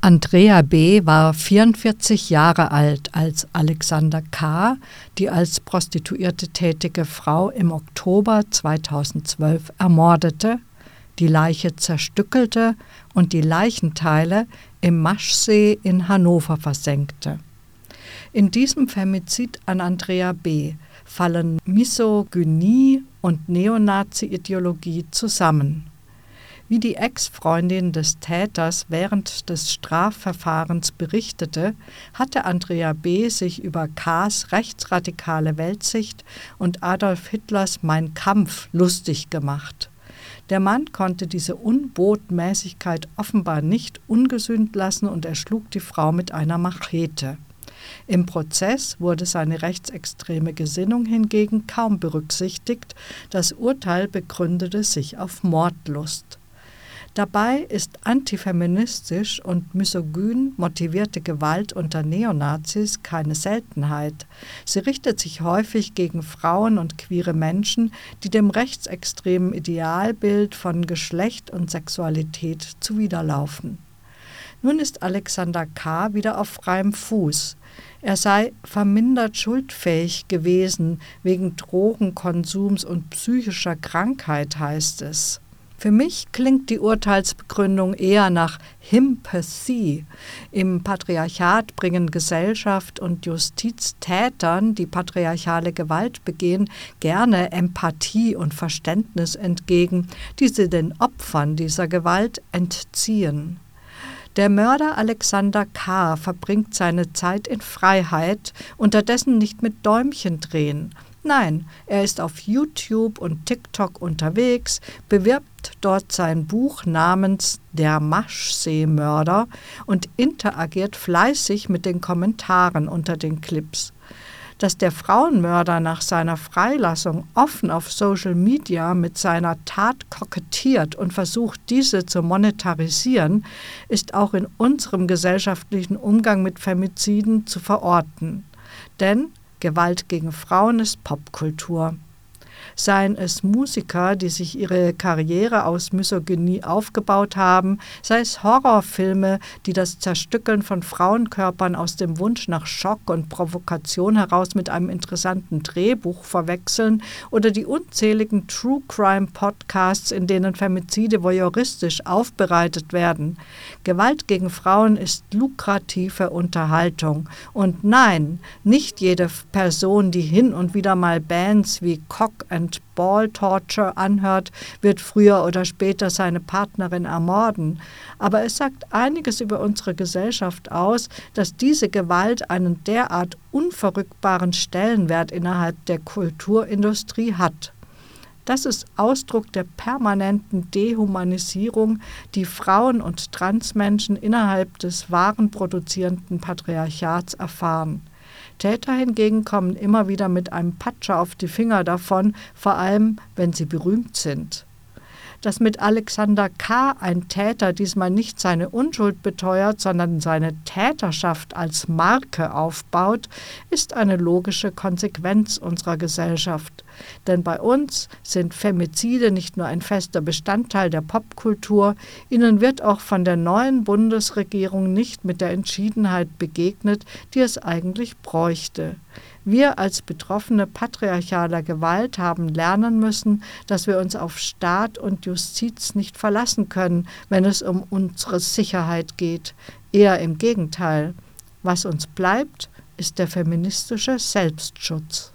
Andrea B. war 44 Jahre alt, als Alexander K., die als Prostituierte tätige Frau, im Oktober 2012 ermordete, die Leiche zerstückelte und die Leichenteile im Maschsee in Hannover versenkte. In diesem Femizid an Andrea B. fallen Misogynie und Neonazi-Ideologie zusammen. Wie die Ex-Freundin des Täters während des Strafverfahrens berichtete, hatte Andrea B. sich über K.'s rechtsradikale Weltsicht und Adolf Hitlers Mein Kampf lustig gemacht. Der Mann konnte diese Unbotmäßigkeit offenbar nicht ungesühnt lassen und erschlug die Frau mit einer Machete. Im Prozess wurde seine rechtsextreme Gesinnung hingegen kaum berücksichtigt, das Urteil begründete sich auf Mordlust. Dabei ist antifeministisch und misogyn motivierte Gewalt unter Neonazis keine Seltenheit. Sie richtet sich häufig gegen Frauen und queere Menschen, die dem rechtsextremen Idealbild von Geschlecht und Sexualität zuwiderlaufen. Nun ist Alexander K. wieder auf freiem Fuß. Er sei vermindert schuldfähig gewesen wegen Drogenkonsums und psychischer Krankheit, heißt es. Für mich klingt die Urteilsbegründung eher nach Himpathie. Im Patriarchat bringen Gesellschaft und Justiz Tätern, die patriarchale Gewalt begehen, gerne Empathie und Verständnis entgegen, die sie den Opfern dieser Gewalt entziehen. Der Mörder Alexander K. verbringt seine Zeit in Freiheit, unterdessen nicht mit Däumchen drehen. Nein, er ist auf YouTube und TikTok unterwegs, bewirbt dort sein Buch namens Der Maschsee-Mörder und interagiert fleißig mit den Kommentaren unter den Clips. Dass der Frauenmörder nach seiner Freilassung offen auf Social Media mit seiner Tat kokettiert und versucht, diese zu monetarisieren, ist auch in unserem gesellschaftlichen Umgang mit Femiziden zu verorten. Denn Gewalt gegen Frauen ist Popkultur. Seien es Musiker, die sich ihre Karriere aus Misogynie aufgebaut haben, sei es Horrorfilme, die das Zerstückeln von Frauenkörpern aus dem Wunsch nach Schock und Provokation heraus mit einem interessanten Drehbuch verwechseln, oder die unzähligen True-Crime-Podcasts, in denen Femizide voyeuristisch aufbereitet werden. Gewalt gegen Frauen ist lukrative Unterhaltung. Und nein, nicht jede Person, die hin und wieder mal Bands wie Cock and Ball Torture anhört, wird früher oder später seine Partnerin ermorden. Aber es sagt einiges über unsere Gesellschaft aus, dass diese Gewalt einen derart unverrückbaren Stellenwert innerhalb der Kulturindustrie hat. Das ist Ausdruck der permanenten Dehumanisierung, die Frauen und Transmenschen innerhalb des warenproduzierenden Patriarchats erfahren. Täter hingegen kommen immer wieder mit einem Patscher auf die Finger davon, vor allem wenn sie berühmt sind. Dass mit Alexander K. ein Täter diesmal nicht seine Unschuld beteuert, sondern seine Täterschaft als Marke aufbaut, ist eine logische Konsequenz unserer Gesellschaft. Denn bei uns sind Femizide nicht nur ein fester Bestandteil der Popkultur, ihnen wird auch von der neuen Bundesregierung nicht mit der Entschiedenheit begegnet, die es eigentlich bräuchte. Wir als Betroffene patriarchaler Gewalt haben lernen müssen, dass wir uns auf Staat und Justiz nicht verlassen können, wenn es um unsere Sicherheit geht. Eher im Gegenteil. Was uns bleibt, ist der feministische Selbstschutz.